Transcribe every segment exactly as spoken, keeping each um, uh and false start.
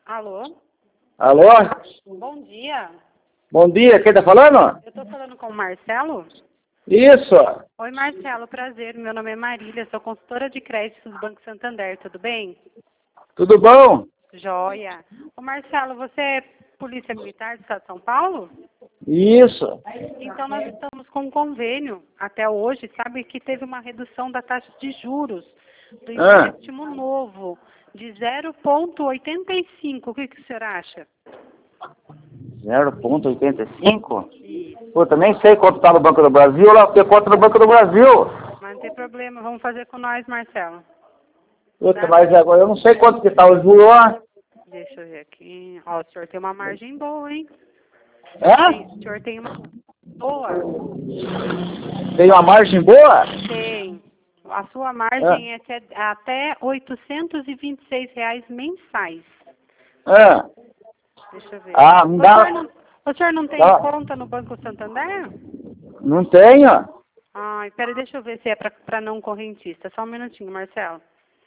Alô? Alô? Bom dia. Bom dia, quem tá falando? Eu tô falando com o Marcelo? Isso. Oi, Marcelo, prazer. Meu nome é Marília, sou consultora de créditos do Banco Santander, tudo bem? Tudo bom? Joia. Ô, Marcelo, você é Polícia Militar do Estado de São Paulo? Isso. Então, nós estamos com um convênio até hoje, sabe, que teve uma redução da taxa de juros do Ah. empréstimo novo de zero vírgula oitenta e cinco. O que, que o senhor acha? zero vírgula oitenta e cinco? Isso. Puta, nem sei quanto tá no Banco do Brasil, lá porque conta no Banco do Brasil. Mas não tem problema, vamos fazer com nós, Marcelo. Puta, Tá. mas agora eu não sei quanto que tá o juro lá. Deixa eu ver aqui. Ó, o senhor tem uma margem boa, hein? Hã? O senhor tem uma boa? Tem uma margem boa? Tem. A sua margem é até, até oitocentos e vinte e seis reais mensais. Ah. Deixa eu ver. Ah, não O dá. senhor não, o senhor não tem Dá. conta no Banco Santander? Não tenho. Ai, peraí, deixa eu ver se é para não correntista. Só um minutinho, Marcelo.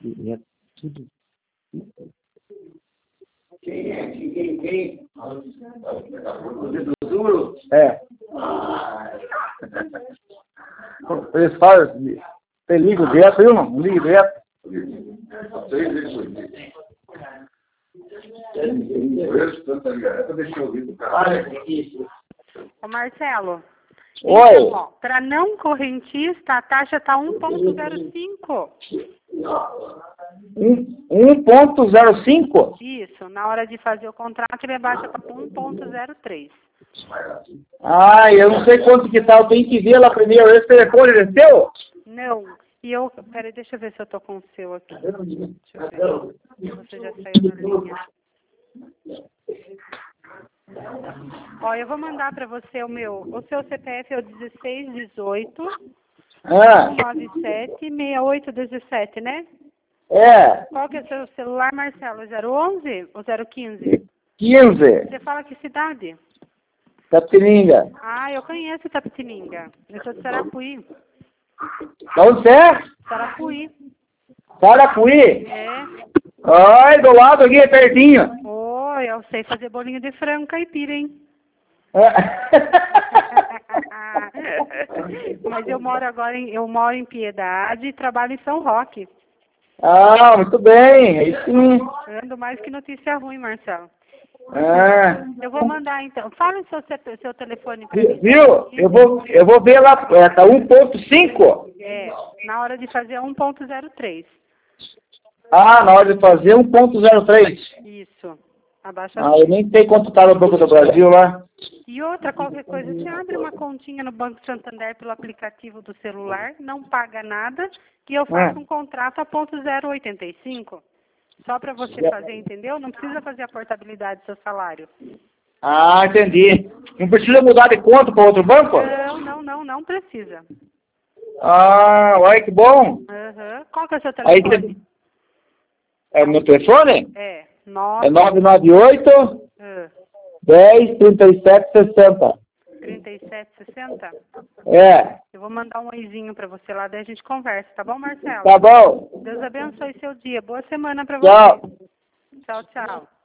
Quem é? Quem? Quem? É. Eles falam, você liga direto, eu não ligo direto. Ô, Marcelo. Oi. Então, para não correntista, a taxa está um ponto zero cinco. um ponto zero cinco? Isso, na hora de fazer o contrato, ele baixa para um ponto zero três. Ah, eu não sei quanto que tá, eu tenho que ver lá primeiro. Esse telefone é seu? Não, e eu, peraí, deixa eu ver se eu tô com o seu aqui. Deixa eu ver. Você já saiu da linha. Ó, eu vou mandar para você o meu, o seu C P F é o dezesseis dezoito, Ah, nove sete, seis oito um sete, né? é, Qual que é o seu celular, Marcelo? zero onze ou zero quinze? quinze, Você fala que cidade? Tapetininga. Ah, eu conheço Tapetininga. Eu sou de Sarapuí. Da onde você é? Sarapuí. Sarapuí? É. Ai, do lado aqui, é pertinho. Oh, eu sei fazer bolinho de frango caipira, hein? Mas eu moro agora em, eu moro em Piedade e trabalho em São Roque. Ah, muito bem, aí sim. Ando mais que notícia ruim, Marcelo. Ah. Eu vou mandar então. Fala o seu, seu telefone para mim. Viu? Eu vou, eu vou ver lá, é, tá um ponto cinco? É, na hora de fazer um ponto zero três. Ah, na hora de fazer um ponto zero três. Isso. Abaixa. Ah, eu nem sei quanto tá no Banco do Brasil lá. E outra, qualquer coisa, você abre uma continha no Banco Santander pelo aplicativo do celular, não paga nada, e eu faço Ah. um contrato a ponto zero oitenta e cinco. Só para você fazer, entendeu? Não precisa fazer a portabilidade do seu salário. Ah, entendi. Não precisa mudar de conta para outro banco? Não, não, não, não precisa. Ah, olha que bom. Uhum. Qual que é o seu Aí telefone? você... É o meu telefone? É, É nove, nove nove oito, uh, dez, trinta e sete, sessenta. trinta e sete sessenta. É, Eu vou mandar um oizinho para você lá, daí a gente conversa, tá bom, Marcelo? tá bom. Deus abençoe seu dia. Boa semana para Tchau. você. Tchau, tchau.